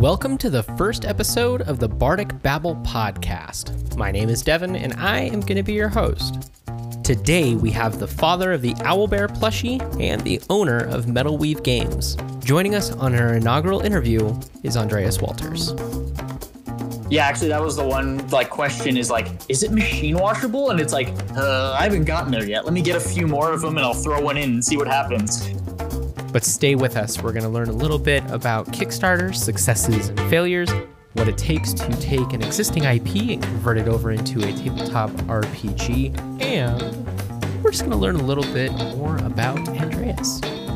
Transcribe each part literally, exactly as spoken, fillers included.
Welcome to the first episode of the Bardic Babble podcast. My name is Devin, and I am going to be your host. Today, we have the father of the Owlbear plushie and the owner of Metalweave Games. Joining us on our inaugural interview is Andreas Walters. Yeah, actually, that was the one, like, question is, like, is it machine washable? And it's like, uh, I haven't gotten there yet. Let me get a few more of them, and I'll throw one in and see what happens. But stay with us. We're going to learn a little bit about Kickstarter, successes and failures, what it takes to take an existing I P and convert it over into a tabletop R P G, and we're just going to learn a little bit more about Andreas.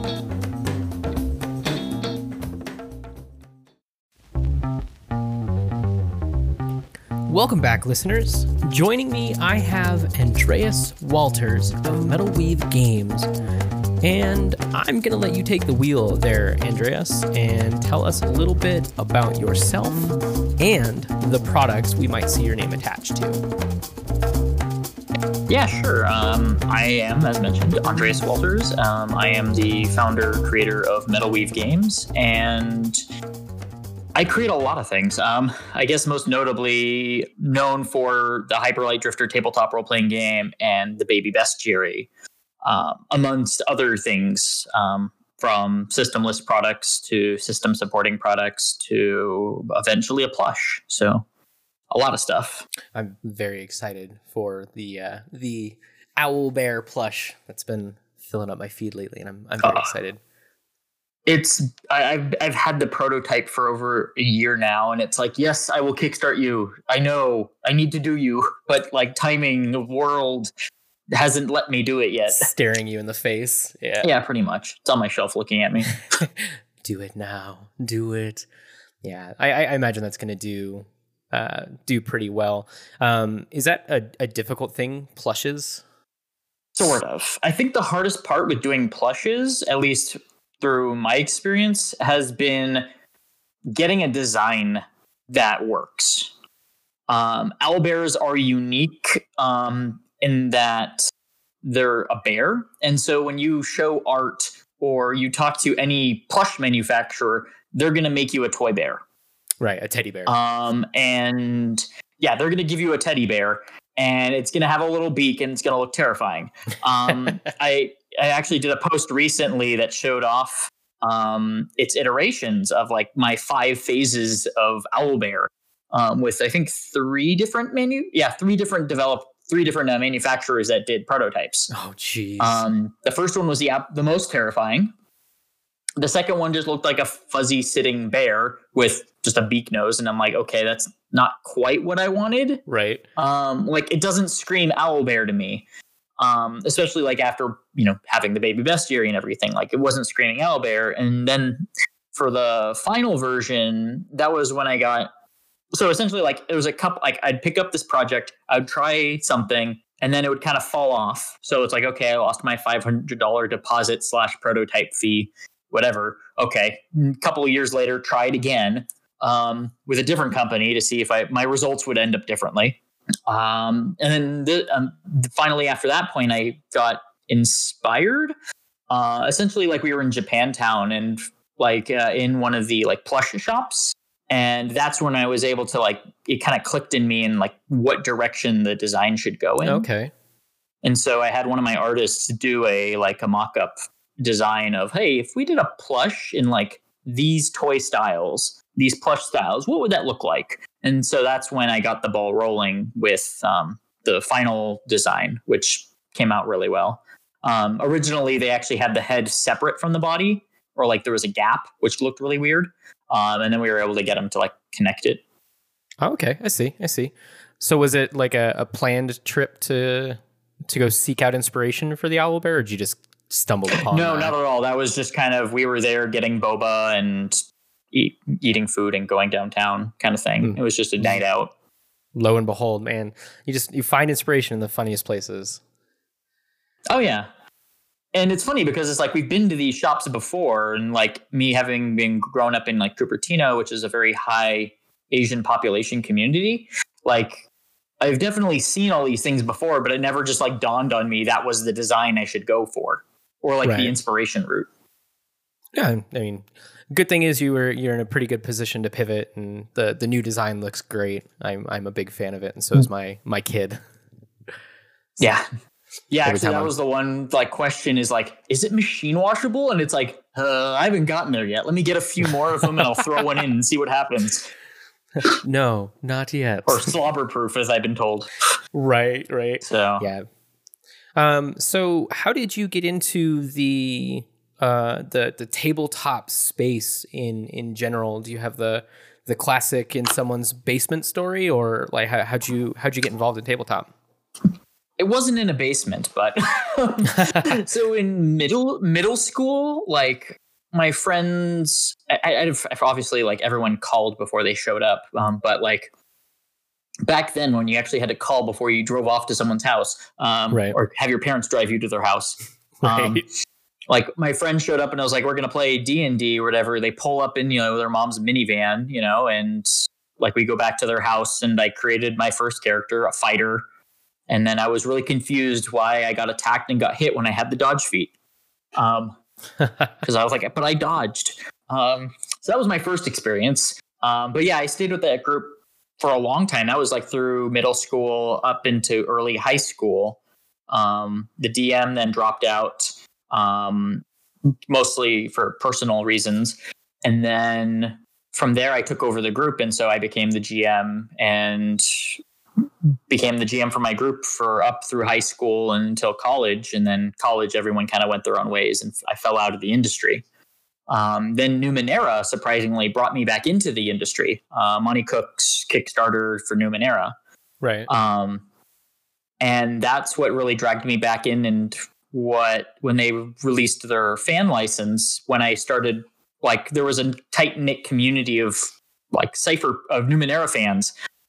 Welcome back, listeners. Joining me, I have Andreas Walters of Metalweave Games. And I'm going to let you take the wheel there, Andreas, and tell us a little bit about yourself and the products we might see your name attached to. Yeah, sure. Um, I am, as mentioned, Andreas Walters. Um, I am the founder, creator of Metalweave Games, and I create a lot of things. Um, I guess most notably known for the Hyperlight Drifter tabletop role-playing game and the Baby Bestiary. Um, amongst other things, um, from systemless products to system supporting products to eventually a plush. So a lot of stuff. I'm very excited for the uh, the Owlbear plush that's been filling up my feed lately, and I'm I'm very uh, excited. It's I, I've I've had the prototype for over a year now, and it's like, yes, I will kickstart you. I know I need to do you, but like timing, the world hasn't let me do it yet. Staring you in the face. Yeah. Yeah, pretty much. It's on my shelf looking at me. Do it now. Do it. Yeah. I, I imagine that's going to do uh, do pretty well. Um, is that a, a difficult thing, plushes? Sort of. I think the hardest part with doing plushes, at least through my experience, has been getting a design that works. Um, owlbears are unique. Um, in that they're a bear. And so when you show art or you talk to any plush manufacturer, they're going to make you a toy bear. Right, a teddy bear. Um, and yeah, they're going to give you a teddy bear, and it's going to have a little beak, and it's going to look terrifying. Um, I, I actually did a post recently that showed off um, its iterations of like my five phases of Owlbear um, with, I think, three different menu. Yeah, three different developed three different uh, manufacturers that did prototypes. Oh, geez. Um, the first one was the the most terrifying. The second one just looked like a fuzzy sitting bear with just a beak nose. And I'm like, okay, that's not quite what I wanted. Right. Um, like it doesn't scream owlbear to me. Um, especially like after, you know, having the Baby Bestiary and everything, like it wasn't screaming owlbear. And then for the final version, that was when I got, so essentially, like, it was a couple, like, I'd pick up this project, I'd try something, and then it would kind of fall off. So it's like, okay, I lost my five hundred dollars deposit slash prototype fee, whatever. Okay. A couple of years later, try it again um, with a different company to see if I my results would end up differently. Um, and then the, um, finally, after that point, I got inspired. Uh, essentially, like, we were in Japantown and, like, uh, in one of the, like, plush shops. And that's when I was able to, like, it kind of clicked in me in like what direction the design should go in. Okay. And so I had one of my artists do a like a mock-up design of, hey, if we did a plush in like these toy styles, these plush styles, what would that look like? And so that's when I got the ball rolling with um, the final design, which came out really well. Um, originally, they actually had the head separate from the body, or like there was a gap, which looked really weird. Um, and then we were able to get them to like connect it. Oh, okay. I see. I see. So was it like a, a planned trip to to go seek out inspiration for the Owlbear, or did you just stumble upon No, that? not at all. That was just kind of, we were there getting boba and eat, eating food and going downtown kind of thing. Mm. It was just a night out. Lo and behold, man, you just, you find inspiration in the funniest places. Oh, yeah. And it's funny because it's like we've been to these shops before, and like me having been grown up in like Cupertino, which is a very high Asian population community. Like I've definitely seen all these things before, but it never just like dawned on me that was the design I should go for, or like right. the inspiration route. Yeah, I mean, good thing is you were you're in a pretty good position to pivot, and the the new design looks great. I'm I'm a big fan of it, and so is my my kid. Yeah. Yeah, Every actually, time that I'm- was the one like question is like, is it machine washable? And it's like, uh, I haven't gotten there yet. Let me get a few more of them and I'll throw one in and see what happens. No, not yet. Or slobber proof, as I've been told. Right, right. So Yeah. Um, so how did you get into the uh the the tabletop space in in general? Do you have the the classic in someone's basement story, or like how, how'd you how'd you get involved in tabletop? it wasn't in a basement, but so in middle middle school, like my friends, I, I, I've obviously like everyone called before they showed up, um, but like back then when you actually had to call before you drove off to someone's house, um, Right. or have your parents drive you to their house. Um, Right. like my friend showed up and I was like, we're going to play D and D or whatever. They pull up in, you know, their mom's minivan, you know, and like we go back to their house and I created my first character, a fighter. And then I was really confused why I got attacked and got hit when I had the dodge feat. Um, cause I was like, but I dodged. Um, so that was my first experience. Um, but yeah, I stayed with that group for a long time. That was like through middle school up into early high school. Um, the D M then dropped out, um, mostly for personal reasons. And then from there, I took over the group. And so I became the G M and became the G M for my group for up through high school and until college. And then college, everyone kind of went their own ways and I fell out of the industry. Um, then Numenera surprisingly brought me back into the industry. Uh, Monty Cook's Kickstarter for Numenera. Right. Um, and that's what really dragged me back in. And what, when they released their fan license, when I started, like, there was a tight knit community of like Cypher of Numenera fans.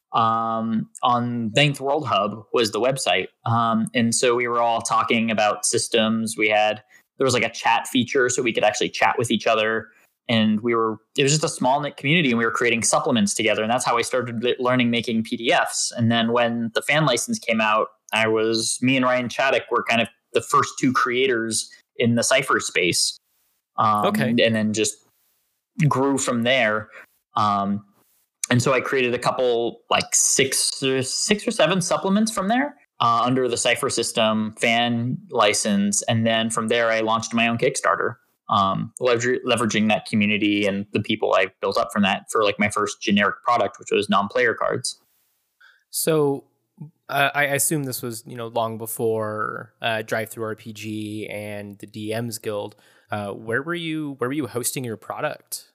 Um, on Ninth World Hub was the website. Um, and so we were all talking about systems. We had, there was like a chat feature so we could actually chat with each other. And we were, it was just a small knit community and we were creating supplements together. And that's how I started learning making P D Fs. And then when the fan license came out, I was, me and Ryan Chaddock were kind of the first two creators in the Cypher space. Um, Okay. And then just grew from there. Um, and so I created a couple, like six or six or seven supplements from there. Uh, under the Cypher system fan license. And then from there, I launched my own Kickstarter, um, lever- leveraging that community and the people I built up from that for like my first generic product, which was non-player cards. So uh, I assume this was, you know, long before uh, Drive-Thru R P G and the D Ms Guild. Uh, where were you? Where were you hosting your product?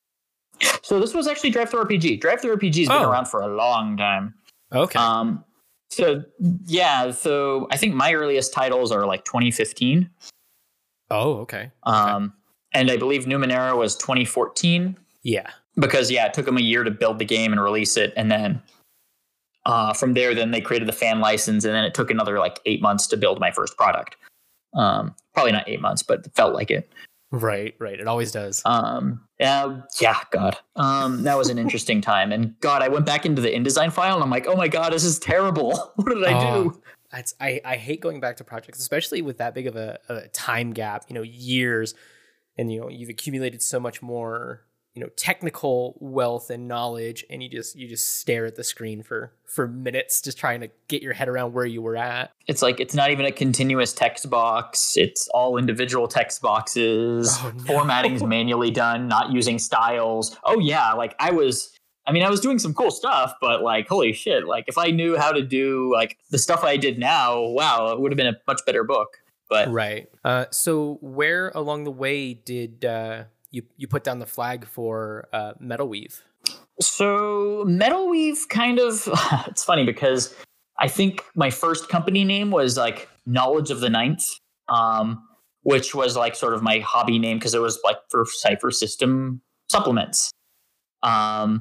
So this was actually Drive-Thru R P G. Drive-Thru R P G has been Oh. around for a long time. Okay. Um, so yeah, so I think my earliest titles are like twenty fifteen. oh, okay. Um, and I believe Numenera was twenty fourteen. Yeah. Because yeah, it took them a year to build the game and release it, and then uh, from there, then they created the fan license, and then it took another like eight months to build my first product. Um, probably not eight months, but it felt like it. Right. Right. It always does. Um, uh, yeah, God, um, that was an interesting time, and God, I went back into the InDesign file, and I'm like, oh my God, this is terrible. What did I Oh, do? That's I, I hate going back to projects, especially with that big of a, a time gap, you know, years, and you know, you've accumulated so much more, you know, technical wealth and knowledge, and you just you just stare at the screen for for minutes just trying to get your head around where you were at. It's like it's not even a continuous text box. It's all individual text boxes. Oh, no. Formatting's manually done, not using styles. Oh yeah, like I was I mean, I was doing some cool stuff, but like holy shit, like if I knew how to do like the stuff I did now, wow, it would have been a much better book. But Right. Uh, so where along the way did uh, you you put down the flag for uh, Metal Weave? so Metal Weave kind of it's funny because I think my first company name was like Knowledge of the Ninth, um, which was like sort of my hobby name because it was like for Cypher system supplements. Um,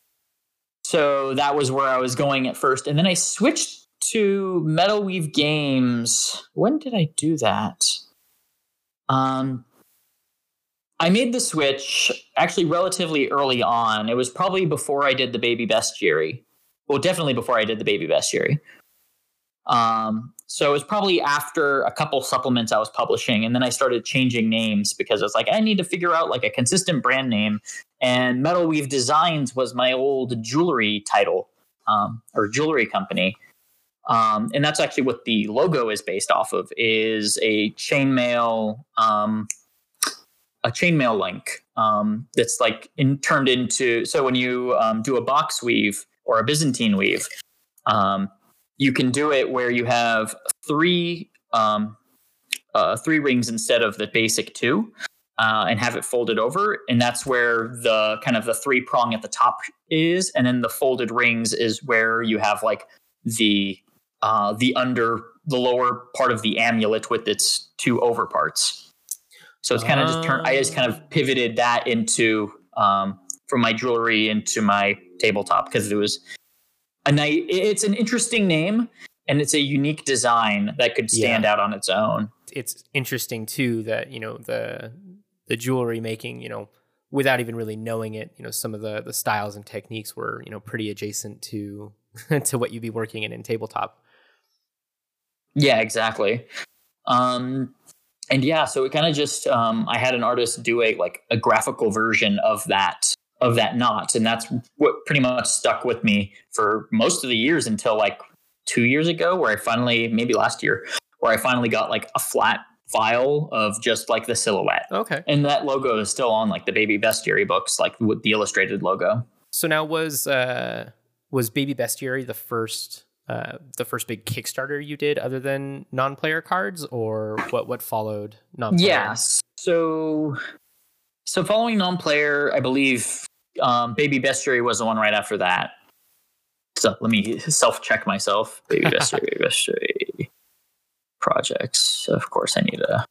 so that was where I was going at first. And then I switched to Metal Weave Games. When did I do that? Um, I made the switch actually relatively early on. It was probably before I did the Baby Bestiary. Well, definitely before I did the Baby Bestiary. Um, So it was probably after a couple supplements I was publishing, and then I started changing names because I was like, I need to figure out like a consistent brand name. And Metal Weave Designs was my old jewelry title, um, or jewelry company. Um, and that's actually what the logo is based off of, is a chainmail, um, a chainmail link um, that's like in, turned into. So when you um, do a box weave or a Byzantine weave, um, you can do it where you have three um, uh, three rings instead of the basic two, uh, and have it folded over. And that's where the kind of the three prong at the top is, and then the folded rings is where you have like the uh, the under the lower part of the amulet with its two over parts. So it's kind of just turned. I just kind of pivoted that into um, from my jewelry into my tabletop because it was. And I, it's an interesting name, and it's a unique design that could stand yeah. out on its own. It's interesting too that, you know, the the jewelry making, you know, without even really knowing it, you know, some of the the styles and techniques were, you know, pretty adjacent to to what you'd be working in in tabletop. Yeah, exactly. Um, and yeah, so it kind of just um, I had an artist do a like a graphical version of that. of that knot. And that's what pretty much stuck with me for most of the years until like two years ago, where I finally, maybe last year, where I finally got like a flat file of just like the silhouette. Okay. And that logo is still on like the Baby Bestiary books, like with the illustrated logo. So now was, uh, was Baby Bestiary the first, uh, the first big Kickstarter you did other than non-player cards, or what, what followed non-player? Yes. So, so following non-player, I believe, Um, Baby Bestiary was the one right after that. So let me self-check myself. Baby Bestiary, Baby Bestiary projects. Of course, I need a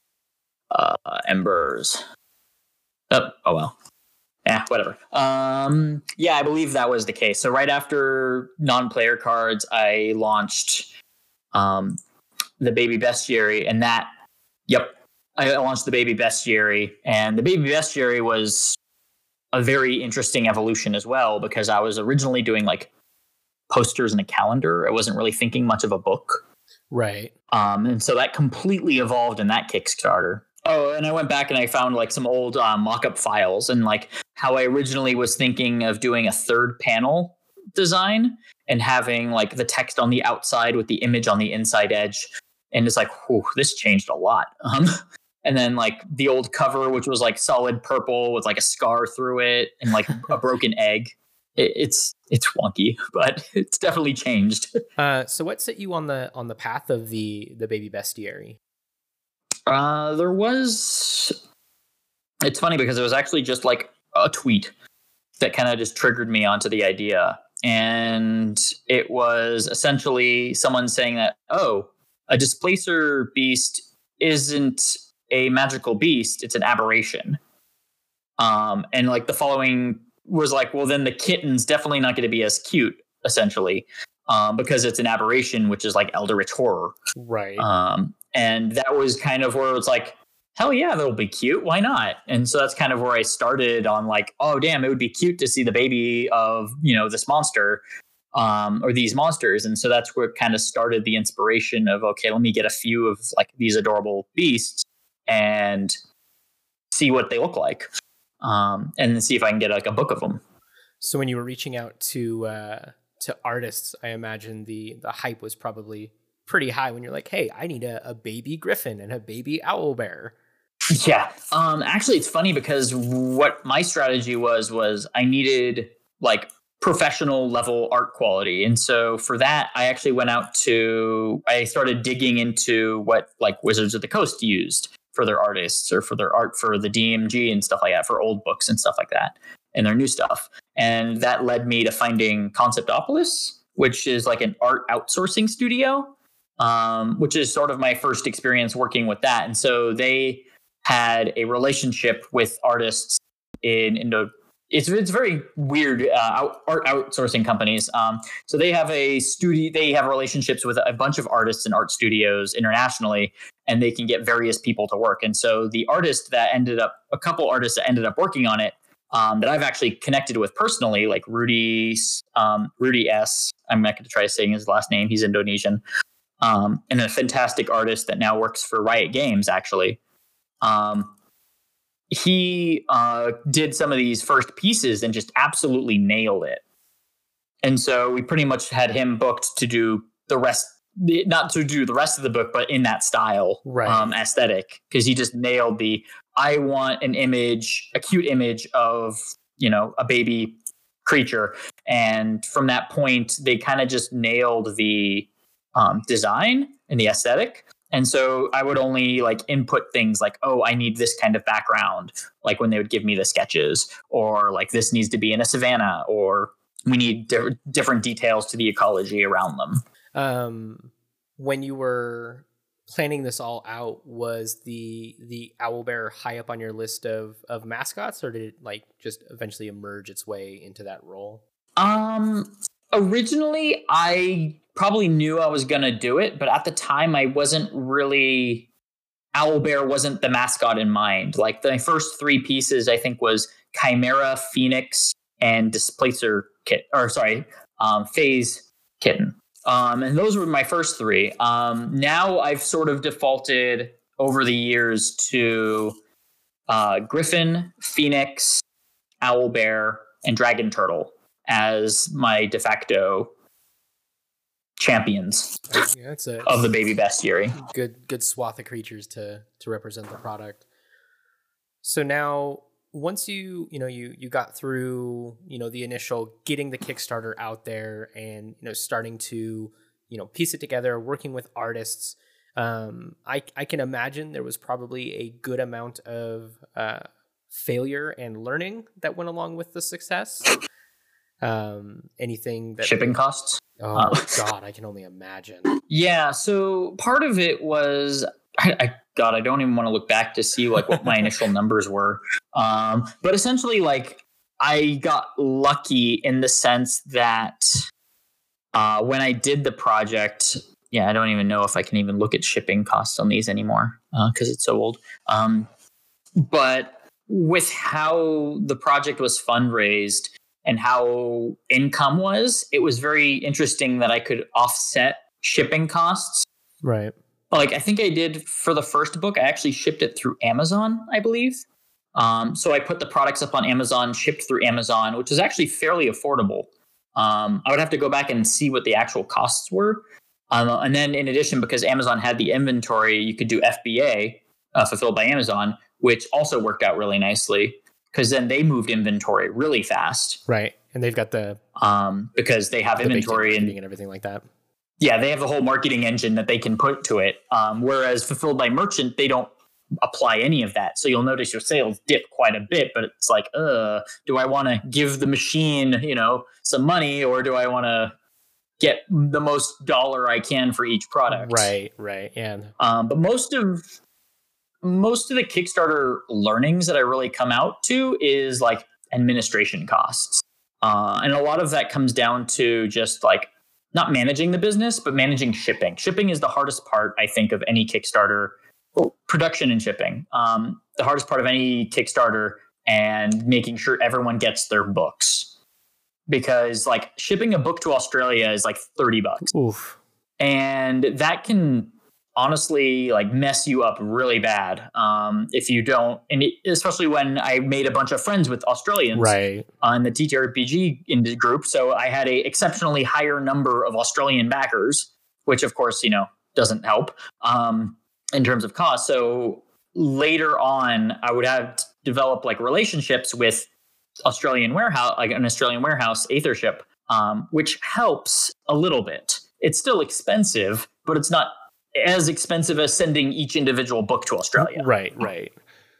uh, Embers. Oh, oh well. Yeah, whatever. Um, yeah, I believe that was the case. So right after non-player cards, I launched um, the Baby Bestiary, and that. Yep, I launched the Baby Bestiary, and the Baby Bestiary was a very interesting evolution as well, because I was originally doing like posters and a calendar. I wasn't really thinking much of a book. Right. Um, and so that completely evolved in that Kickstarter. Oh, and I went back and I found like some old uh, mock-up files, and like how I originally was thinking of doing a third panel design and having like the text on the outside with the image on the inside edge. And it's like, whew, this changed a lot. Um, And then like the old cover, which was like solid purple with like a scar through it and like a broken egg. It, it's it's wonky, but it's definitely changed. Uh, so what set you on the on the path of the the Baby Bestiary? Uh, there was. It's funny because it was actually just like a tweet that kind of just triggered me onto the idea, and it was essentially someone saying that, oh, a displacer beast isn't a magical beast, it's an aberration. Um, and like the following was like, well, then the kitten's definitely not going to be as cute, essentially, um, because it's an aberration, which is like eldritch horror. Right. Um, and that was kind of where it's like, hell yeah, that'll be cute. Why not? And so that's kind of where I started on like, oh, damn, it would be cute to see the baby of, you know, this monster um, or these monsters. And so that's where it kind of started the inspiration of, okay, let me get a few of like these adorable beasts and see what they look like, um, and then see if I can get like a book of them. So when you were reaching out to uh, to artists, I imagine the the hype was probably pretty high when you're like, hey, I need a, a baby griffin and a baby owl bear. Yeah. Um, actually, it's funny because what my strategy was, was I needed like professional level art quality. And so for that, I actually went out to, I started digging into what like Wizards of the Coast used for their artists or for their art for the D M G and stuff like that, for old books and stuff like that, and their new stuff. And that led me to finding Conceptopolis, which is like an art outsourcing studio, um, which is sort of my first experience working with that. And so they had a relationship with artists in Indo. It's it's very weird uh, out, art outsourcing companies. Um, so they have a studio. They have relationships with a bunch of artists and art studios internationally, and they can get various people to work. And so the artist that ended up, a couple artists that ended up working on it, um, that I've actually connected with personally, like Rudy, um, Rudy S. I'm not going to try saying his last name. He's Indonesian. um, and a fantastic artist that now works for Riot Games, actually. Um, he uh, did some of these first pieces and just absolutely nailed it. And so we pretty much had him booked to do the rest, not to do the rest of the book, but in that style, right. um, aesthetic, because he just nailed the, I want an image, a cute image of, you know, a baby creature. And from that point, they kind of just nailed the um, design and the aesthetic. And so I would only like input things like, oh, I need this kind of background, like when they would give me the sketches, or like this needs to be in a savanna, or we need di- different details to the ecology around them. Um, when you were planning this all out, was the the owlbear high up on your list of of mascots, or did it like just eventually emerge its way into that role? Um, originally, I probably knew I was gonna do it, but at the time, I wasn't really. Owlbear wasn't the mascot in mind. Like the first three pieces, I think, was Chimera, Phoenix, and Displacer Kit, or sorry, um, Phase Kitten. Um, and those were my first three. Um, now I've sort of defaulted over the years to uh, Griffin, Phoenix, Owlbear, and Dragon Turtle as my de facto champions yeah, that's a of the baby bestiary. Good, good swath of creatures to to represent the product. So now, once you you know you you got through you know the initial getting the Kickstarter out there and you know starting to you know piece it together, working with artists, um, I I can imagine there was probably a good amount of uh, failure and learning that went along with the success. Um, anything that Shipping costs. Oh Uh, God, I can only imagine. Yeah, so part of it was, I, I God, I don't even want to look back to see like what my initial numbers were. Um, but essentially, like I got lucky in the sense that uh, when I did the project, yeah, I don't even know if I can even look at shipping costs on these anymore because uh, it's so old. Um, but with how the project was fundraised and how income was, it was very interesting that I could offset shipping costs. Right. Like I think I did for the first book, I actually shipped it through Amazon, I believe. Um, so I put the products up on Amazon, shipped through Amazon, which is actually fairly affordable. Um, I would have to go back and see what the actual costs were. Um, and then in addition, because Amazon had the inventory, you could do F B A, uh, fulfilled by Amazon, which also worked out really nicely. Because then they moved inventory really fast. Right. And they've got the... Um, because they have the inventory and, and everything like that. Yeah, they have the whole marketing engine that they can put to it. Um, whereas fulfilled by merchant, they don't apply any of that. So you'll notice your sales dip quite a bit, but it's like, uh, do I want to give the machine, you know, some money, or do I want to get the most dollar I can for each product? Right, right. Yeah. Um, but most of... Most of the Kickstarter learnings that I really come out to is like administration costs. Uh, and a lot of that comes down to just like not managing the business, but managing shipping. Shipping is the hardest part, I think, of any Kickstarter. Well, production and shipping. Um, the hardest part of any Kickstarter, and making sure everyone gets their books. Because like shipping a book to Australia is like thirty bucks. Oof. And that can... honestly like mess you up really bad um if you don't, and it, especially when I made a bunch of friends with Australians right on the T T R P G in the group, so I had a exceptionally higher number of Australian backers, which of course you know doesn't help um in terms of cost. So later on I would have to develop like relationships with Australian warehouse, like an Australian warehouse, Aethership, um which helps a little bit. It's still expensive, but it's not as expensive as sending each individual book to Australia. Right, right.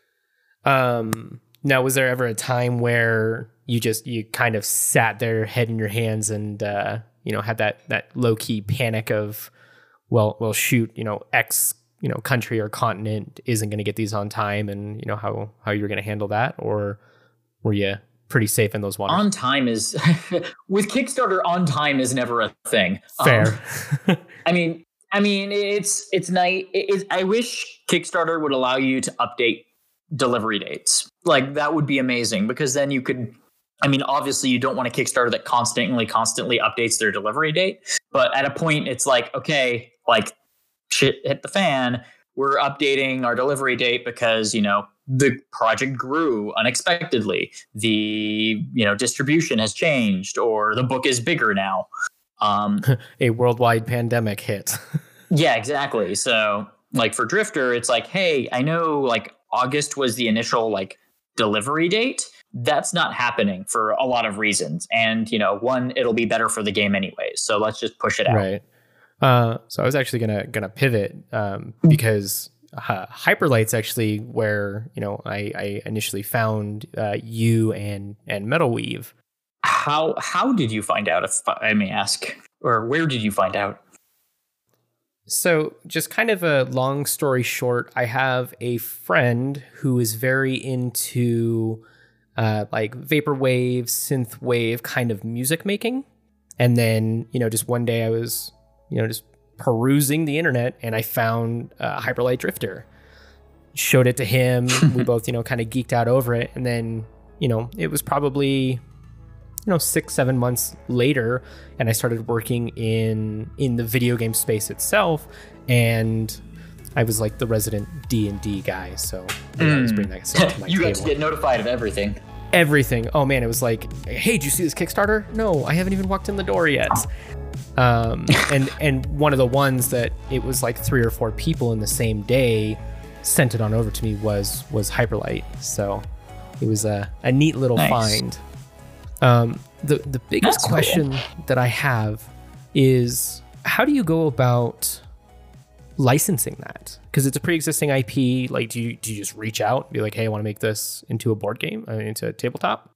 Um, now, was there ever a time where you just, you kind of sat there, head in your hands, and, uh, you know, had that, that low key panic of, well, well, shoot, you know, X, you know, country or continent isn't going to get these on time, and, you know, how, how you're going to handle that? Or were you pretty safe in those waters? On time is, with Kickstarter, on time is never a thing. Fair. Um, I mean, I mean, it's it's nice. It, it, I wish Kickstarter would allow you to update delivery dates. Like that would be amazing, because then you could. I mean, obviously, you don't want a Kickstarter that constantly, constantly updates their delivery date. But at a point, it's like, okay, like shit hit the fan. We're updating our delivery date because, you know, the project grew unexpectedly. The, you know, distribution has changed, or the book is bigger now. Um, A worldwide pandemic hit. yeah, exactly. So like for Drifter, it's like, hey, I know like August was the initial like delivery date. That's not happening for a lot of reasons. And, you know, one, it'll be better for the game anyways. So let's just push it out. Right. Uh, so I was actually gonna gonna pivot um, because uh, Hyperlight's actually where, you know, I, I initially found uh, you and and Metalweave. How how did you find out, if I may ask, or where did you find out? So just kind of a long story short, I have a friend who is very into uh, like vaporwave, synthwave kind of music making, and then, you know, just one day I was, you know, just perusing the internet and I found uh, Hyperlight Drifter. Showed it to him. We both, you know, kind of geeked out over it. And then, you know, it was probably, you know, six, seven months later, and I started working in in the video game space itself. And I was like the resident D and D guy. So mm. I was bringing that stuff to my you table. got to get notified of everything. Everything. Oh man, it was like, hey, did you see this Kickstarter? No, I haven't even walked in the door yet. Um, and and one of the ones that it was like three or four people in the same day sent it on over to me was was Hyperlight. So it was a, a neat little nice. find. Um, the the biggest That's question cool. that I have is, how do you go about licensing that? Because it's a pre-existing I P. Like, do you do you just reach out and be like, hey, I want to make this into a board game, uh, into a tabletop?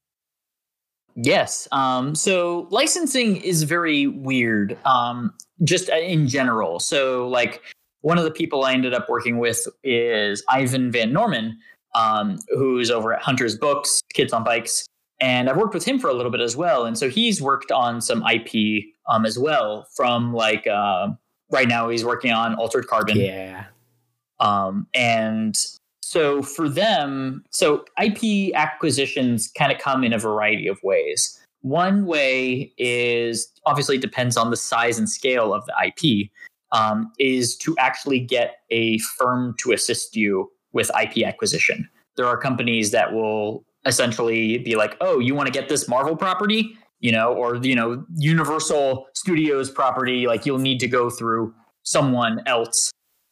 Yes. Um, so licensing is very weird, um, just in general. So like one of the people I ended up working with is Ivan Van Norman, um, who's over at Hunter's Books, Kids on Bikes. And I've worked with him for a little bit as well. And so he's worked on some I P um, as well from like uh, right now he's working on Altered Carbon. Yeah. Um, and So for them, so I P acquisitions kind of come in a variety of ways. One way is, obviously depends on the size and scale of the I P, um, is to actually get a firm to assist you with I P acquisition. There are companies that will essentially be like, oh, you want to get this Marvel property, you know, or, you know, Universal Studios property, like you'll need to go through someone else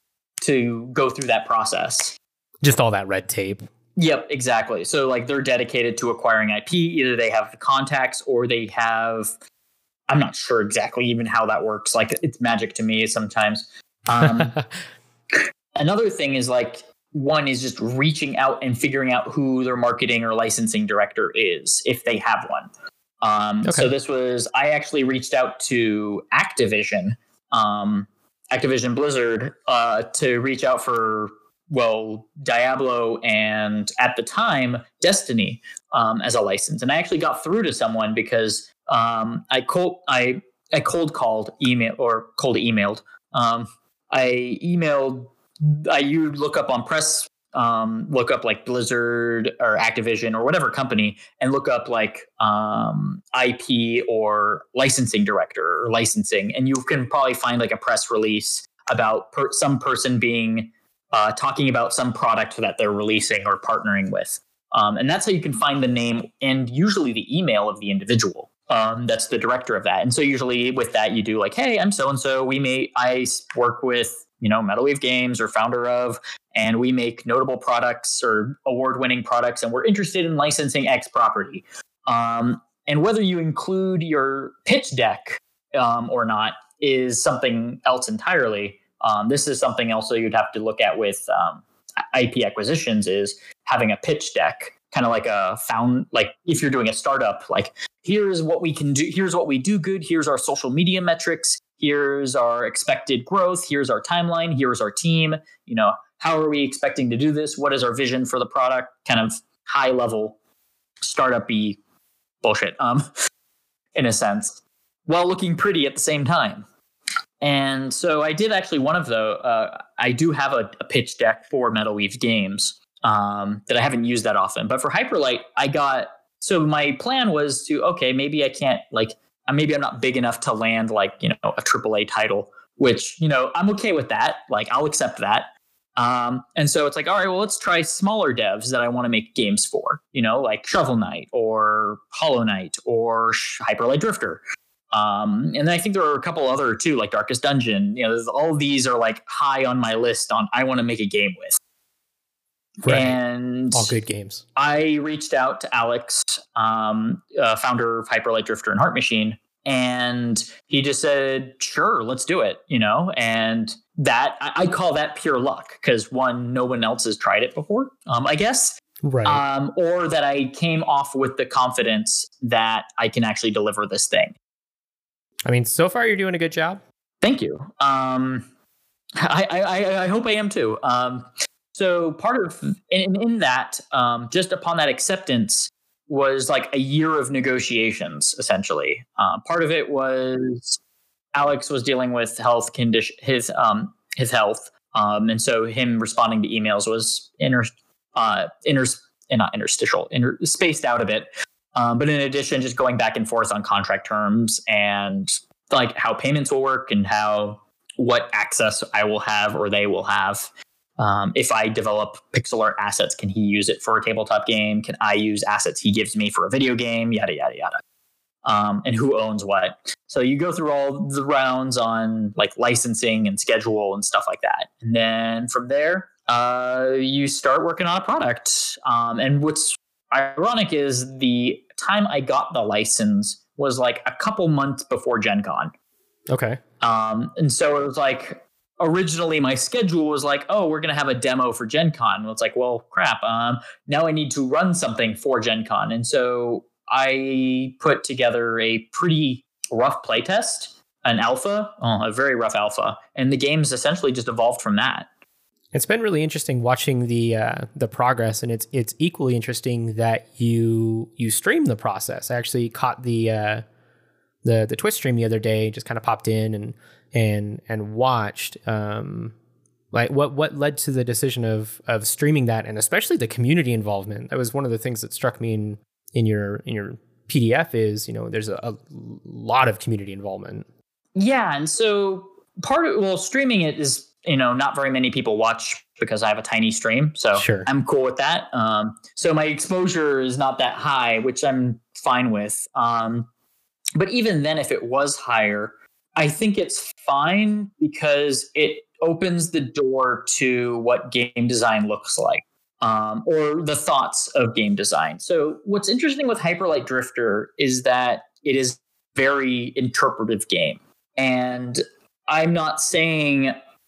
to go through that process. Just all that red tape. Yep, exactly. So like they're dedicated to acquiring I P. Either they have the contacts or they have, I'm not sure exactly even how that works. Like it's magic to me sometimes. Um, another thing is like, one is just reaching out and figuring out who their marketing or licensing director is, if they have one. Um, okay. So this was, I actually reached out to Activision, um, Activision Blizzard, uh, to reach out for, well, Diablo and at the time Destiny um, as a license. And I actually got through to someone because um, I cold I I cold called email or cold emailed. Um, I emailed. I you look up on press, um, look up like Blizzard or Activision or whatever company, and look up like um, I P or licensing director or licensing, and you can probably find like a press release about per- some person being uh, talking about some product that they're releasing or partnering with, um, and that's how you can find the name and usually the email of the individual. Um, that's the director of that. And so usually with that, you do like, hey, I'm so-and-so. We may, I work with, you know, Metalweave Games or founder of, and we make notable products or award-winning products, and we're interested in licensing X property. Um, and whether you include your pitch deck um, or not is something else entirely. Um, this is something else that you'd have to look at with um, I P acquisitions, is having a pitch deck, kind of like a found, like if you're doing a startup, like here's what we can do. Here's what we do good. Here's our social media metrics. Here's our expected growth. Here's our timeline. Here's our team. You know, how are we expecting to do this? What is our vision for the product? Kind of high level startup-y bullshit, um, in a sense, while looking pretty at the same time. And so I did actually one of the, uh, I do have a, a pitch deck for Metalweave Games um, that I haven't used that often. But for Hyperlight, I got, so my plan was to, okay, maybe I can't like, maybe I'm not big enough to land like, you know, a triple A title which, you know, I'm okay with that. Like, I'll accept that. Um, and so it's like, all right, well, let's try smaller devs that I want to make games for, you know, like Shovel Knight or Hollow Knight or Hyper Light Drifter. Um, and then I think there are a couple other too, like Darkest Dungeon. You know, all of these are like high on my list on I want to make a game with. Right. And all good games. I reached out to Alex, um, uh, founder of Hyper Light Drifter and Heart Machine, and he just said, "Sure, let's do it." You know, and that I, I call that pure luck because one, no one else has tried it before, um, I guess, right? Um, or that I came off with the confidence that I can actually deliver this thing. I mean, so far you're doing a good job. Thank you. Um, I, I I hope I am too. Um, So part of in, in that, um, just upon that acceptance was like a year of negotiations, essentially. Uh, part of it was Alex was dealing with health condition, his um, his health, um, and so him responding to emails was inter, uh, inter, not interstitial, inter, spaced out a bit. Um, but in addition, just going back and forth on contract terms and like how payments will work and how what access I will have or they will have. Um, if I develop pixel art assets, can he use it for a tabletop game? Can I use assets he gives me for a video game? Yada, yada, yada. Um, and who owns what? So you go through all the rounds on like licensing and schedule and stuff like that. And then from there, uh, you start working on a product. Um, and what's ironic is the time I got the license was like a couple months before Gen Con. Okay. Um, and so it was like, originally my schedule was like, oh, we're going to have a demo for Gen Con. Well, it's like, well, crap. Um, now I need to run something for Gen Con. And so I put together a pretty rough playtest, an alpha, oh, a very rough alpha. And the game's essentially just evolved from that. It's been really interesting watching the uh, the progress, and it's it's equally interesting that you you stream the process. I actually caught the uh, the the Twitch stream the other day, just kind of popped in and and and watched. Um, like what what led to the decision of of streaming that, and especially the community involvement. That was one of the things that struck me in in your in your P D F is, you know, there's a, a lot of community involvement. Yeah, and so part of well, streaming it is, you know, not very many people watch because I have a tiny stream, so sure. I'm cool with that. Um, so my exposure is not that high, which I'm fine with. Um, but even then, if it was higher, I think it's fine because it opens the door to what game design looks like, um, or the thoughts of game design. So what's interesting with Hyper Light Drifter is that it is a very interpretive game. And I'm not saying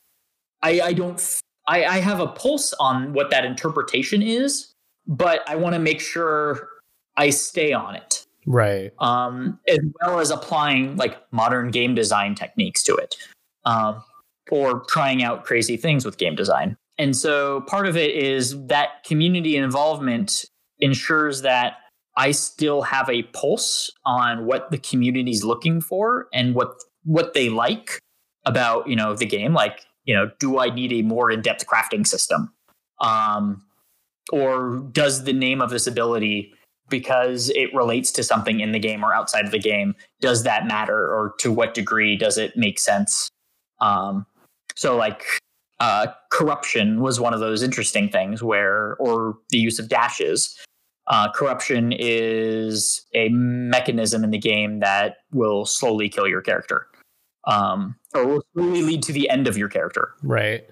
I, I don't I, I have a pulse on what that interpretation is, but I want to make sure I stay on it. Right. Um, as well as applying like modern game design techniques to it, um, or trying out crazy things with game design. And so part of it is that community involvement ensures that I still have a pulse on what the community is looking for and what what they like about, you know, the game. Like, you know, do I need a more in-depth crafting system? Um, or does the name of this ability, because it relates to something in the game or outside of the game, does that matter? Or to what degree does it make sense? Um, so like uh, corruption was one of those interesting things where, or the use of dashes. Uh, corruption is a mechanism in the game that will slowly kill your character. Um, or will slowly lead to the end of your character. Right.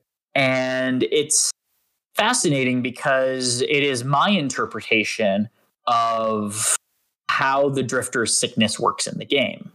And it's fascinating because it is my interpretation of how the drifter's sickness works in the game.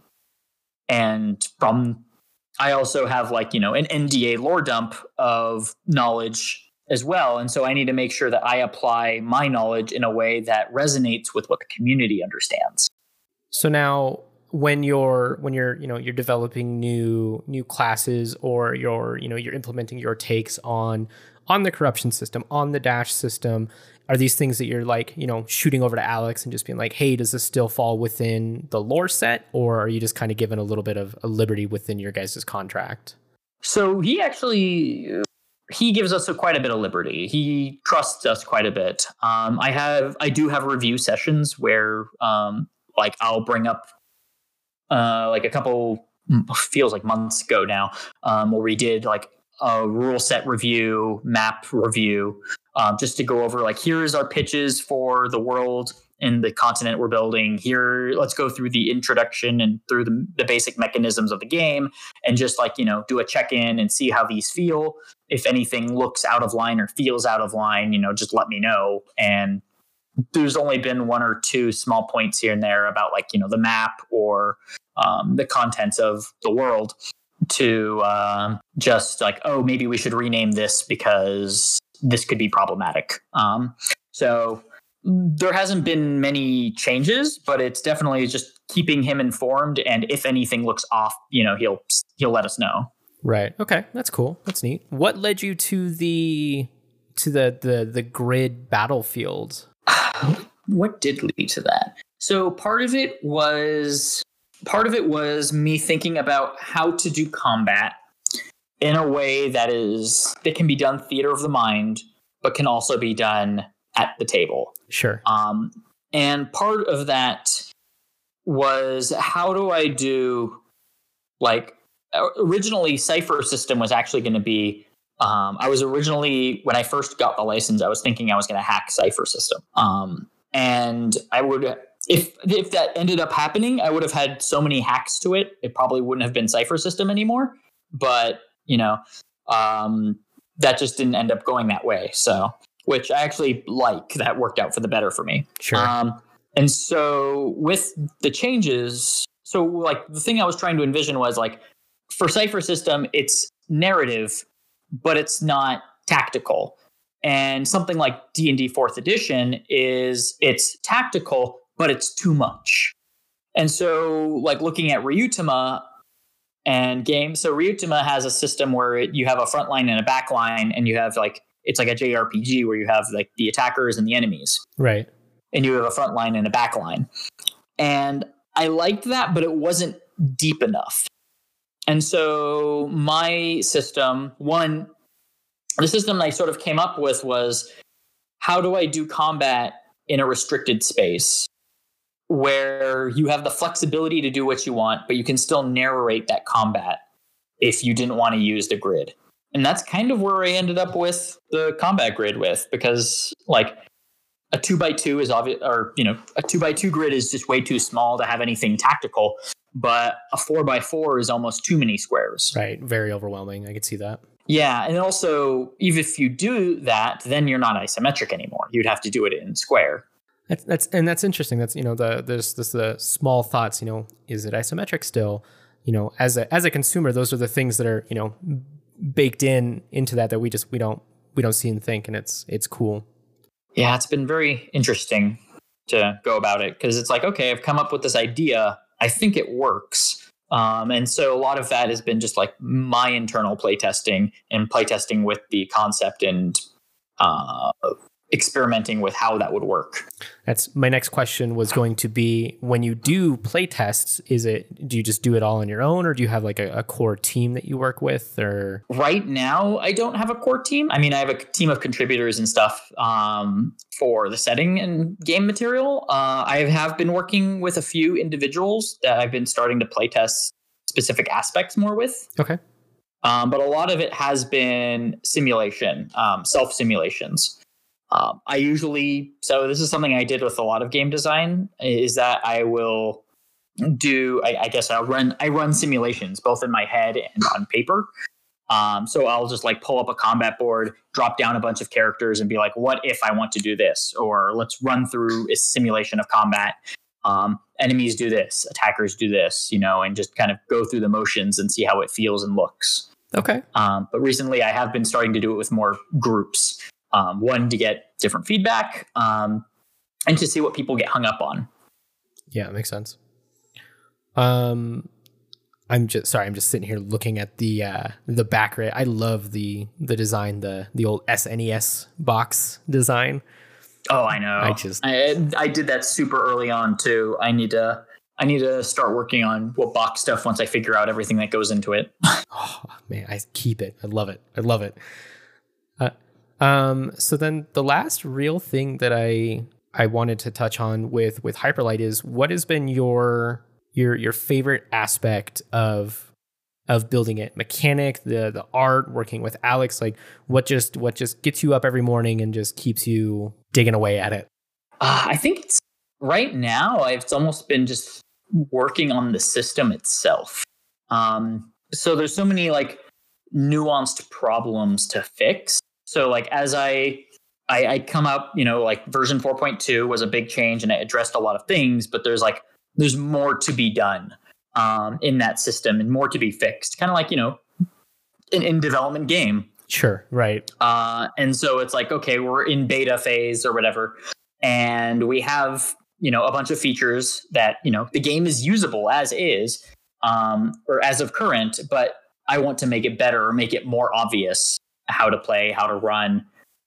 And from, I also have like, you know, an N D A lore dump of knowledge as well. And so I need to make sure that I apply my knowledge in a way that resonates with what the community understands. So now when you're when you're you know you're developing new new classes, or you're you know you're implementing your takes on on the corruption system, on the dash system, are these things that you're like, you know, shooting over to Alex and just being like, hey, does this still fall within the lore set, or are you just kind of given a little bit of a liberty within your guys' contract? So he actually he gives us a, quite a bit of liberty. He trusts us quite a bit. Um, I have I do have review sessions where um, like I'll bring up Uh, like a couple feels like months ago now, um, where we did like a rule set review, map review, um, just to go over like, here's our pitches for the world and the continent we're building. Here, let's go through the introduction and through the, the basic mechanisms of the game, and just like, you know, do a check-in and see how these feel. If anything looks out of line or feels out of line, you know, just let me know. And there's only been one or two small points here and there about like, you know, the map or um, the contents of the world to um, just like, oh, maybe we should rename this because this could be problematic. Um, so there hasn't been many changes, but it's definitely just keeping him informed. And if anything looks off, you know, he'll he'll let us know. Right. Okay. That's cool. That's neat. What led you to the to the the the grid battlefield? What did lead to that? So part of it was part of it was me thinking about how to do combat in a way that is that can be done theater of the mind, but can also be done at the table. Sure. Um, and part of that was, how do I do, like, originally Cypher System was actually going to be, um, I was originally, when I first got the license, I was thinking I was going to hack Cypher System. Um, and I would, if if that ended up happening, I would have had so many hacks to it, it probably wouldn't have been Cypher System anymore. But, you know, um, that just didn't end up going that way. So, which I actually like, that worked out for the better for me. Sure. Um, and so with the changes, so like the thing I was trying to envision was like, for Cypher System, it's narrative, but it's not tactical. And something like D and D fourth edition is, it's tactical, but it's too much. And so like looking at Ryutama and games, so Ryutama has a system where it, you have a front line and a back line, and you have like, it's like a J R P G where you have like the attackers and the enemies. Right. And you have a front line and a back line. And I liked that, but it wasn't deep enough. And so my system, one, the system I sort of came up with was, how do I do combat in a restricted space where you have the flexibility to do what you want, but you can still narrate that combat if you didn't want to use the grid. And that's kind of where I ended up with the combat grid with, because like a two by two is obvious, or, you know, a two by two grid is just way too small to have anything tactical, but a four by four is almost too many squares. Right. Very overwhelming. I could see that. Yeah. And also, even if you do that, then you're not isometric anymore. You'd have to do it in square. That's, that's and that's interesting. That's, you know, the there's this the small thoughts, you know, is it isometric still? You know, as a as a consumer, those are the things that are, you know, baked in into that that we just we don't we don't see and think, and it's it's cool. Yeah, it's been very interesting to go about it, because it's like, okay, I've come up with this idea, I think it works, um, and so a lot of that has been just like my internal playtesting and playtesting with the concept and uh, experimenting with how that would work. That's my next question was going to be, when you do play tests, is it, do you just do it all on your own, or do you have like a, a core team that you work with? Or right now I don't have a core team. I mean, I have a team of contributors and stuff um, for the setting and game material. Uh, I have been working with a few individuals that I've been starting to play test specific aspects more with. Okay. Um, but a lot of it has been simulation, um, self simulations. Um, I usually, so this is something I did with a lot of game design, is that I will do, I, I guess I'll run, I run simulations both in my head and on paper. Um, so I'll just like pull up a combat board, drop down a bunch of characters and be like, what if I want to do this? Or let's run through a simulation of combat. Um, enemies do this, attackers do this, you know, and just kind of go through the motions and see how it feels and looks. Okay. Um, but recently I have been starting to do it with more groups. Um, one, to get different feedback, um, and to see what people get hung up on. Yeah, that makes sense. Um, I'm just sorry. I'm just sitting here looking at the uh, the back. Right, I love the the design, the the old S N E S box design. Oh, I know. I just I, I did that super early on too. I need to I need to start working on what box stuff once I figure out everything that goes into it. Oh man, I keep it. I love it. I love it. Uh, Um, so then the last real thing that I I wanted to touch on with with Hyperlight is, what has been your your your favorite aspect of of building it? Mechanic, the the art, working with Alex, like what just what just gets you up every morning and just keeps you digging away at it? Uh, I think it's right now. It's almost been just working on the system itself. Um, so there's so many like nuanced problems to fix. So like as I, I I come up, you know, like version four point two was a big change and it addressed a lot of things, but there's like there's more to be done um, in that system and more to be fixed. Kind of like, you know, an in development game. Sure, right. Uh, and so it's like, okay, we're in beta phase or whatever, and we have, you know, a bunch of features that, you know, the game is usable as is, um, or as of current, but I want to make it better or make it more obvious how to play, how to run,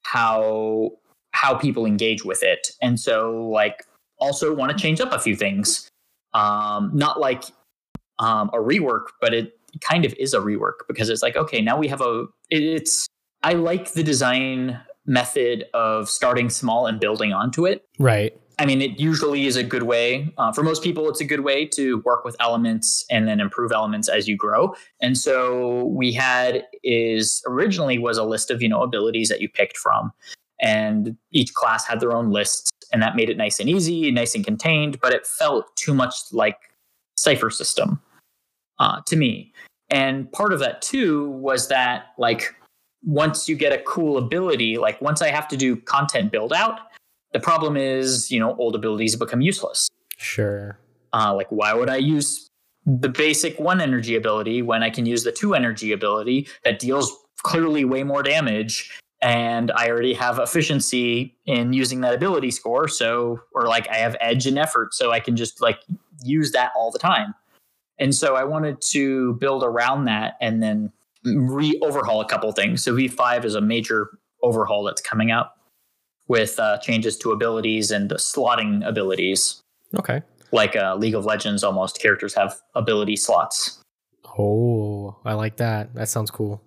how how people engage with it. And so like also want to change up a few things. Um, not like um, a rework, but it kind of is a rework because it's like, okay, now we have a it, it's I like the design method of starting small and building onto it. Right. I mean, it usually is a good way. Uh, for most people, it's a good way to work with elements and then improve elements as you grow. And so we had is originally was a list of, you know, abilities that you picked from. And each class had their own lists. And that made it nice and easy, nice and contained. But it felt too much like Cypher System uh, to me. And part of that, too, was that like once you get a cool ability, like once I have to do content build out, the problem is, you know, old abilities become useless. Sure. Uh, like, why would I use the basic one energy ability when I can use the two energy ability that deals clearly way more damage? And I already have efficiency in using that ability score. So, or like I have edge and effort. So I can just like use that all the time. And so I wanted to build around that and then re-overhaul a couple things. So V five is a major overhaul that's coming up, with uh, changes to abilities and the slotting abilities. Okay. Like uh, League of Legends, almost characters have ability slots. Oh, I like that. That sounds cool.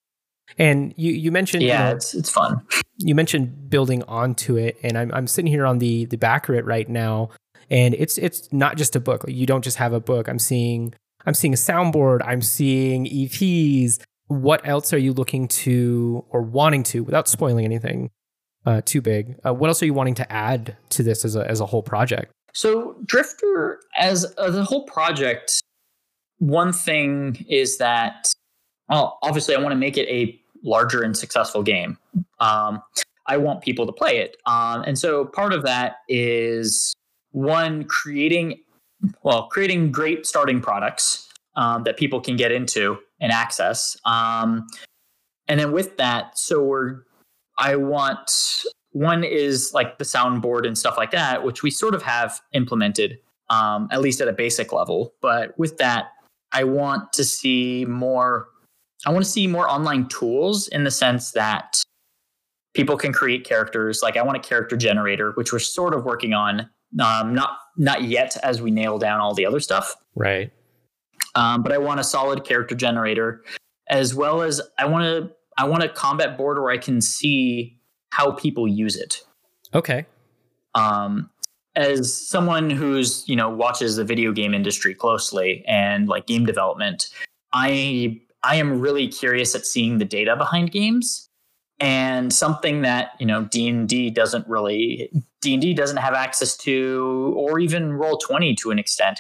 And you, you mentioned, yeah, you know, it's it's fun. You mentioned building onto it, and I'm I'm sitting here on the the back of it right now, and it's it's not just a book. You don't just have a book. I'm seeing I'm seeing a soundboard. I'm seeing E Ps. What else are you looking to or wanting to, without spoiling anything Uh, too big? Uh, what else are you wanting to add to this as a as a whole project? So Drifter, as uh, the whole project, one thing is that, well, obviously I want to make it a larger and successful game. Um, I want people to play it. Um, and so part of that is one, creating, well, creating great starting products um, that people can get into and access. Um, and then with that, so we're I want, one is like the soundboard and stuff like that, which we sort of have implemented, um, at least at a basic level. But with that, I want to see more, I want to see more online tools in the sense that people can create characters. Like I want a character generator, which we're sort of working on, um, not, not yet as we nail down all the other stuff. Right. Um, but I want a solid character generator, as well as I want to, I want a combat board where I can see how people use it. Okay. Um, as someone who's, you know, watches the video game industry closely and like game development, I I am really curious at seeing the data behind games, and something that, you know, D and D doesn't really D and D doesn't have access to, or even Roll twenty to an extent,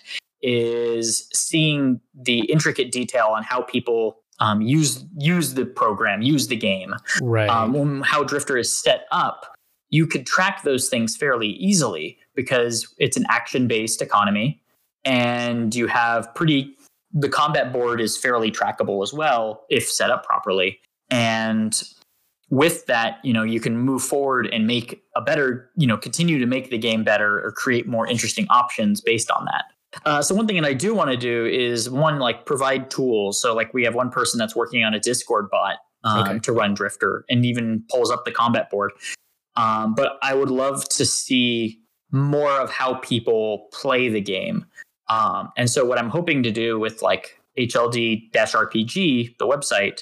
is seeing the intricate detail on how people Um, use use the program, use the game. Right. Um, how Drifter is set up, you could track those things fairly easily because it's an action-based economy, and you have pretty. The combat board is fairly trackable as well if set up properly. And with that, you know, you can move forward and make a better, you know, continue to make the game better or create more interesting options based on that. Uh, so one thing that I do want to do is one, like provide tools. So like we have one person that's working on a Discord bot um, okay. to run Drifter and even pulls up the combat board. Um, but I would love to see more of how people play the game. Um, and so what I'm hoping to do with like H L D R P G, the website,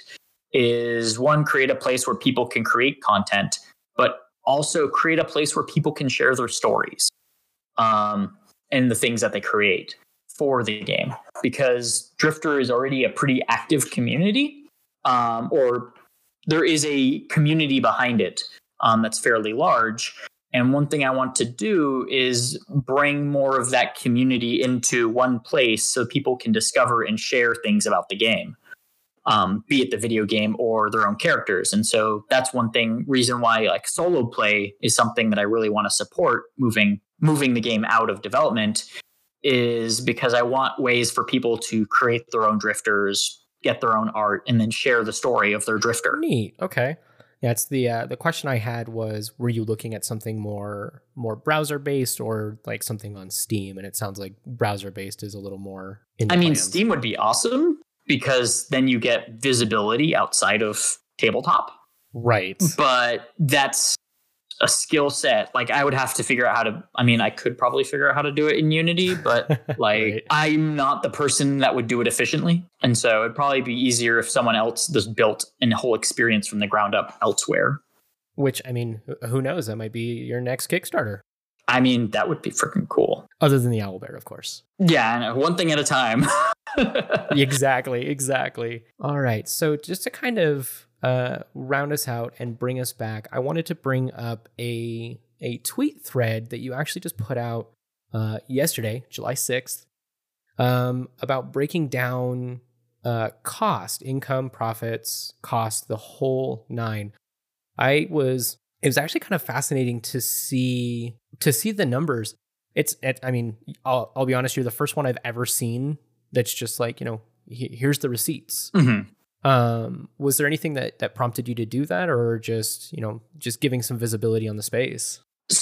is one, create a place where people can create content, but also create a place where people can share their stories. Um, and the things that they create for the game, because Drifter is already a pretty active community, um, or there is a community behind it um, that's fairly large. And one thing I want to do is bring more of that community into one place so people can discover and share things about the game, um, be it the video game or their own characters. And so that's one thing, reason why like solo play is something that I really want to support moving moving the game out of development, is because I want ways for people to create their own drifters, get their own art, and then share the story of their drifter. Neat. Okay. Yeah, it's the uh, the question I had was, were you looking at something more more browser based or like something on Steam? And it sounds like browser based is a little more in the I mean, plans. Steam would be awesome because then you get visibility outside of tabletop. Right. But that's a skill set. Like I would have to figure out how to, I mean, I could probably figure out how to do it in Unity, but like Right. I'm not the person that would do it efficiently. And so it'd probably be easier if someone else just built a whole experience from the ground up elsewhere. Which, I mean, wh- who knows? That might be your next Kickstarter. I mean, that would be freaking cool. Other than the Owlbear, of course. Yeah, I know. One thing at a time. Exactly, exactly. All right. So just to kind of uh, round us out and bring us back, I wanted to bring up a a tweet thread that you actually just put out uh, yesterday, July sixth, um, about breaking down uh, cost, income, profits, cost, the whole nine. I was, it was actually kind of fascinating to see, to see the numbers. It's, it, I mean, I'll, I'll be honest, you're the first one I've ever seen that's just like, you know, he, here's the receipts. Mm-hmm. Um, was there anything that, that prompted you to do that, or just, you know, just giving some visibility on the space?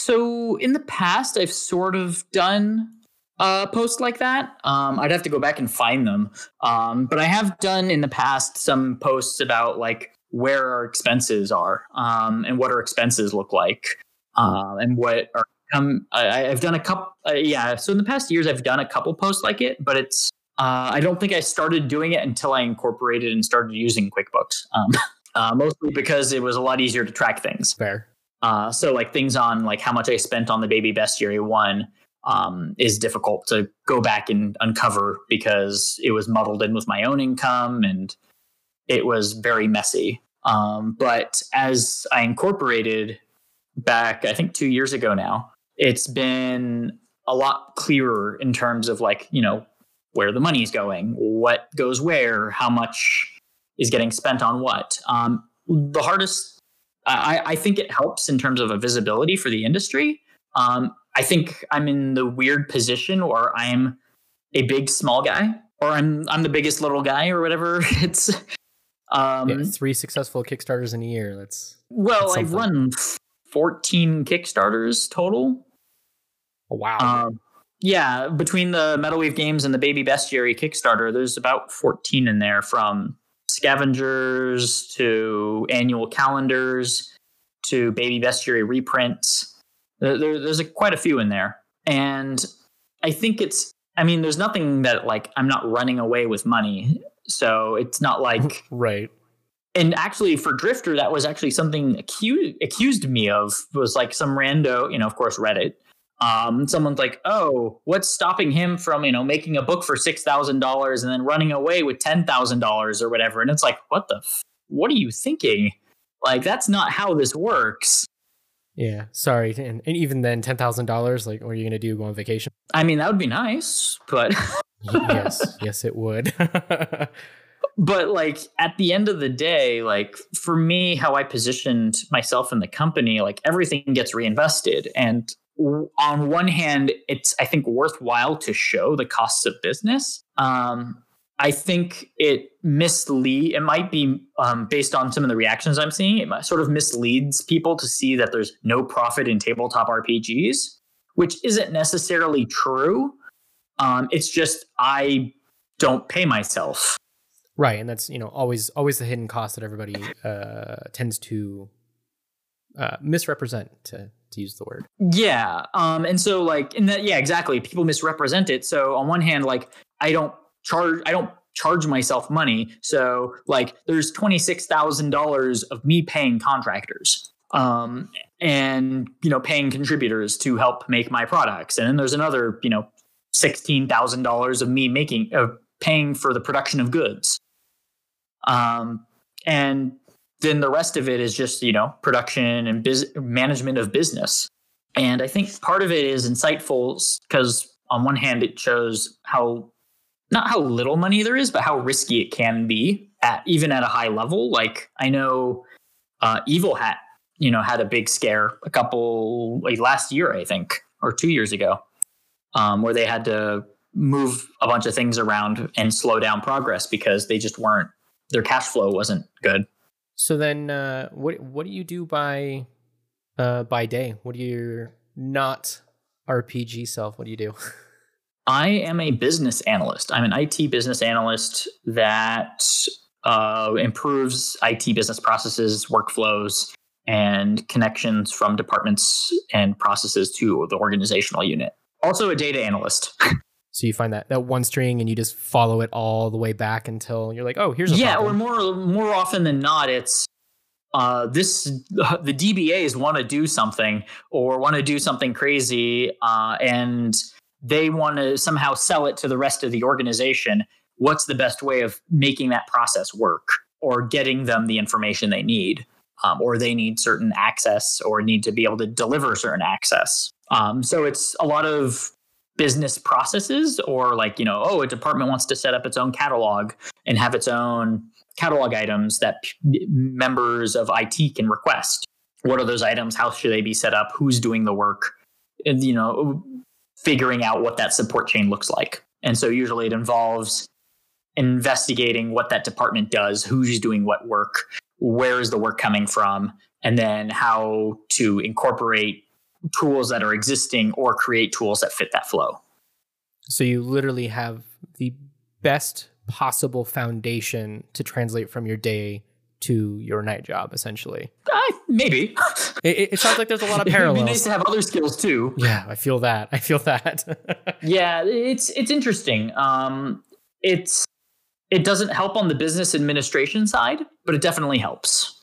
So in the past, I've sort of done a post like that. Um, I'd have to go back and find them. Um, but I have done in the past some posts about like where our expenses are, um, and what our expenses look like, uh, and what are um, I, I've done a couple. Uh, yeah. So in the past years, I've done a couple posts like it, but it's uh, I don't think I started doing it until I incorporated and started using QuickBooks. Um, uh, mostly because it was a lot easier to track things. Fair. Uh, so like things on like how much I spent on the Baby Bestiary one um, is difficult to go back and uncover because it was muddled in with my own income and it was very messy. Um, but as I incorporated back, I think two years ago now, it's been a lot clearer in terms of like, you know, where the money's going, what goes where, how much is getting spent on what. Um, the hardest I, I think it helps in terms of a visibility for the industry. Um, I think I'm in the weird position where I'm a big small guy, or I'm I'm the biggest little guy, or whatever. It's um, Yeah, three successful Kickstarters in a year. That's well, that's I've something. run fourteen Kickstarters total. Oh, wow. Um, yeah, between the Metal Wave Games and the Baby Bestiary Kickstarter, there's about fourteen in there, from scavengers to annual calendars to Baby Bestiary reprints. There, there, there's a, quite a few in there. And I think it's, I mean, there's nothing that like I'm not running away with money. So it's not like, right. and actually for Drifter, that was actually something accused, accused me of, was like some rando, you know, of course, Reddit. Um, someone's like, oh, what's stopping him from, you know, making a book for six thousand dollars and then running away with ten thousand dollars or whatever. And it's like, what the, f- what are you thinking? Like, that's not how this works. Yeah. Sorry. And, and even then, ten thousand dollars, like, what are you going to do? Go on vacation? I mean, that would be nice, but Yes. Yes, it would. but like at the end of the day, like for me, how I positioned myself in the company, like everything gets reinvested. And on one hand, it's, I think, worthwhile to show the costs of business. Um, I think it mislead. It might be um, based on some of the reactions I'm seeing. It might, sort of misleads people to see that there's no profit in tabletop R P Gs, which isn't necessarily true. Um, it's just I don't pay myself. Right. And that's, you know, always always the hidden cost that everybody uh, tends to uh, misrepresent, to, to use the word. Yeah. Um, and so like in that, yeah, exactly. People misrepresent it. So on one hand, like I don't charge, I don't charge myself money. So like there's twenty-six thousand dollars of me paying contractors, um, and, you know, paying contributors to help make my products. And then there's another, you know, sixteen thousand dollars of me making, of paying for the production of goods. Um, and then the rest of it is just, you know, production and biz- management of business. And I think part of it is insightful because on one hand, it shows how, not how little money there is, but how risky it can be at even at a high level. Like I know uh, Evil Hat, you know, had a big scare a couple, like last year, I think, or two years ago, um, where they had to move a bunch of things around and slow down progress because they just weren't, their cash flow wasn't good. So then uh, what what do you do by uh, by day? What do you not R P G self? What do you do? I am a business analyst. I'm an I T business analyst that uh, improves I T business processes, workflows, and connections from departments and processes to the organizational unit. Also a data analyst. So you find that, that one string and you just follow it all the way back until you're like, oh, here's a yeah, problem. or more more often than not, it's uh, this the D B As want to do something or want to do something crazy, uh, and they want to somehow sell it to the rest of the organization. What's the best way of making that process work or getting them the information they need? Um, or they need certain access or need to be able to deliver certain access. Um, so it's a lot of business processes or like, you know, oh, a department wants to set up its own catalog and have its own catalog items that p- members of I T can request. What are those items? How should they be set up? Who's doing the work? And, you know, figuring out what that support chain looks like. And so usually it involves investigating what that department does, who's doing what work, where is the work coming from, and then how to incorporate tools that are existing or create tools that fit that flow. So you literally have the best possible foundation to translate from your day to your night job, essentially. Uh, maybe. It, it sounds like there's a lot of It'd parallels. be nice to have other skills too. Yeah, I feel that. I feel that. Yeah, it's it's interesting. Um, it's it doesn't help on the business administration side, but it definitely helps.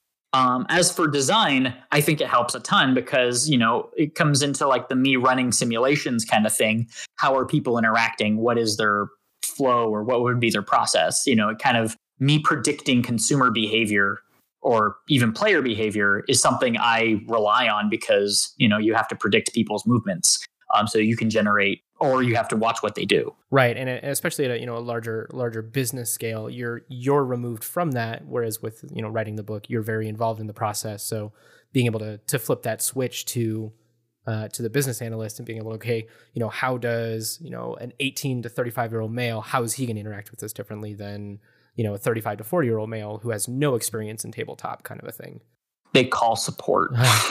Um, as for design, I think it helps a ton because, you know, it comes into like the me running simulations kind of thing. How are people interacting? What is their flow or what would be their process? You know, it kind of me predicting consumer behavior or even player behavior is something I rely on because, you know, you have to predict people's movements. Um, so you can generate or you have to watch what they do. Right. And especially at a, you know, a larger, larger business scale, you're, you're removed from that. Whereas with, you know, writing the book, you're very involved in the process. So being able to, to flip that switch to, uh, to the business analyst and being able to, okay, you know, how does, you know, an eighteen to thirty-five year old male, how is he going to interact with this differently than, you know, a thirty-five to forty year old male who has no experience in tabletop kind of a thing? They call support.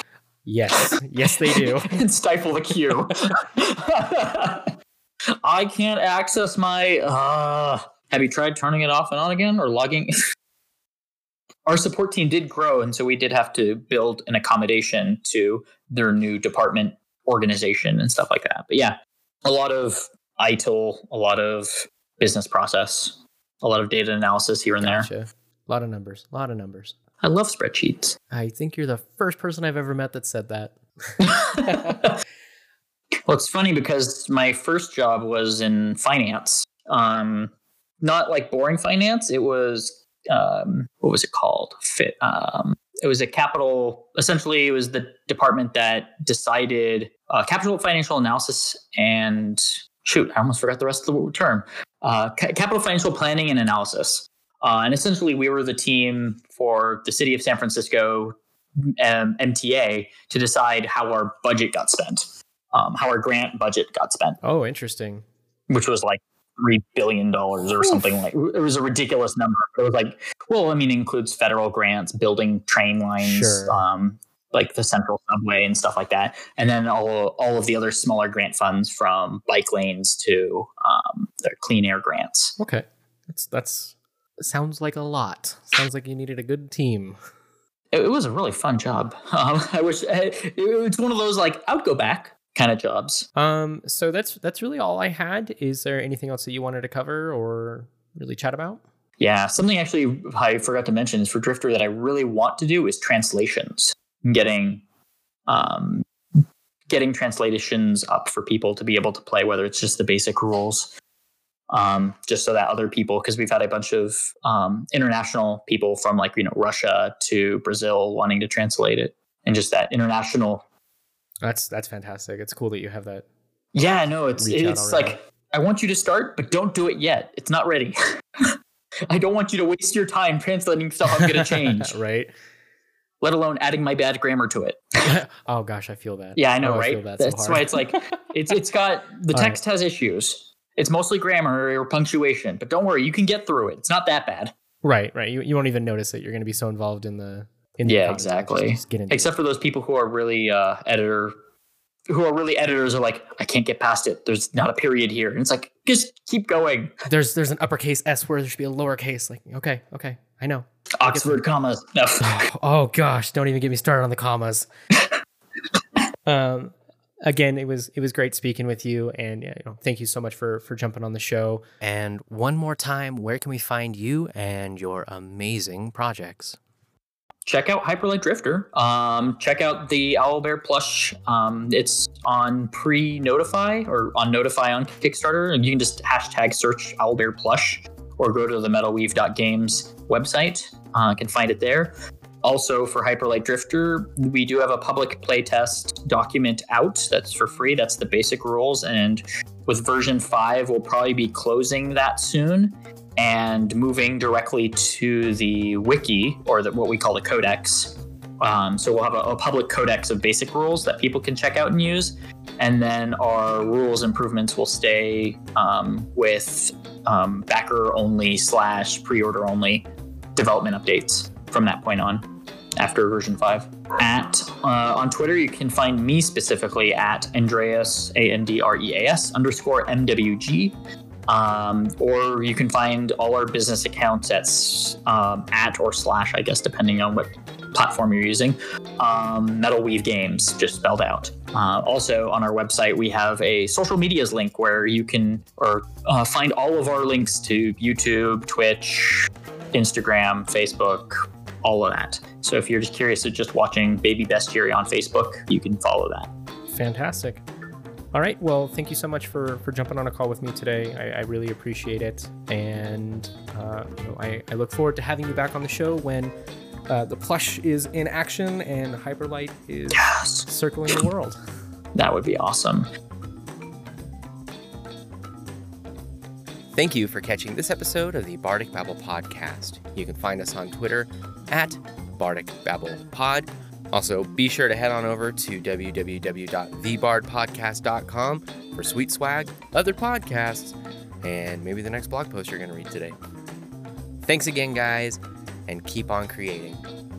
Yes. Yes, they do. And stifle the queue. I can't access my... Uh, have you tried turning it off and on again or logging? Our support team did grow, and so we did have to build an accommodation to their new department organization and stuff like that. But yeah, a lot of I T I L, a lot of business process, a lot of data analysis here and Gotcha. there. A lot of numbers. A lot of numbers. I love spreadsheets. I think you're the first person I've ever met that said that. Well, it's funny because my first job was in finance. Um, not like boring finance. It was, um, what was it called? Fit. Um, it was a capital, essentially it was the department that decided uh, capital financial analysis and shoot, I almost forgot the rest of the term. Uh, ca- capital financial planning and analysis. Uh, and essentially we were the team for the city of San Francisco, um, M T A, to decide how our budget got spent. Um, how our grant budget got spent. Oh, interesting. Which was like three billion dollars or Oof. something like, it was a ridiculous number. It was like, well, I mean, it includes federal grants, building train lines, sure. um, like the central subway and stuff like that. And then all, all of the other smaller grant funds from bike lanes to um, the clean air grants. Okay. That's, that's, sounds like a lot. Sounds like you needed a good team. It, it was a really fun job. Um, I wish it, it's one of those like, I would go back kind of jobs. Um, so that's that's really all I had. Is there anything else that you wanted to cover or really chat about? Yeah, something actually I forgot to mention is for Drifter that I really want to do is translations. Getting um, getting translations up for people to be able to play, whether it's just the basic rules, um, just so that other people, because we've had a bunch of um, international people from like, you know, Russia to Brazil wanting to translate it, and just that international. That's that's fantastic. It's cool that you have that. Yeah, no, it's it's like, I want you to start, but don't do it yet. It's not ready. I don't want you to waste your time translating stuff I'm going to change. Right. Let alone adding my bad grammar to it. Oh gosh, I feel that. Yeah, I know, oh, right? I that That's so why it's like, it's it's got, the text right. has issues. It's mostly grammar or punctuation, but don't worry, you can get through it. It's not that bad. Right, right. You you won't even notice it. You're going to be so involved in the in the yeah, exactly. Just, just Except it. for those people who are really uh, editor, who are really editors are like, I can't get past it. There's not a period here, and it's like, just keep going. There's there's an uppercase S where there should be a lowercase. Like, okay, okay, I know. Oxford commas. No. Oh gosh, don't even get me started on the commas. um, again, it was it was great speaking with you, and you know, thank you so much for for jumping on the show. And one more time, where can we find you and your amazing projects? Check out Hyperlight Drifter. Um, check out the Owlbear plush. Um, it's on pre-Notify or on Notify on Kickstarter, and you can just hashtag search Owlbear plush, or go to the metalweave dot games website. Uh, can find it there. Also, for Hyperlight Drifter, we do have a public playtest document out that's for free. That's the basic rules. And with version five, we'll probably be closing that soon and moving directly to the wiki, or the, what we call the codex. Um, so we'll have a, a public codex of basic rules that people can check out and use. And then our rules improvements will stay um, with um, backer only slash pre-order only development updates from that point on after version five. At uh, on Twitter, you can find me specifically at Andreas, A N D R E A S underscore M W G. Um, or you can find all our business accounts at um, at or slash, I guess, depending on what platform you're using. Um, Metal Weave Games, just spelled out. Uh, also, on our website, we have a social medias link where you can or uh, find all of our links to YouTube, Twitch, Instagram, Facebook, all of that. So if you're just curious of just watching Baby Bestiary on Facebook, you can follow that. Fantastic. All right. Well, thank you so much for, for jumping on a call with me today. I, I really appreciate it. And uh, you know, I, I look forward to having you back on the show when uh, the plush is in action and Hyperlight is yes. circling the world. That would be awesome. Thank you for catching this episode of the Bardic Babble podcast. You can find us on Twitter at Bardic Babble Pod. Also, be sure to head on over to w w w dot the bard podcast dot com for sweet swag, other podcasts, and maybe the next blog post you're going to read today. Thanks again, guys, and keep on creating.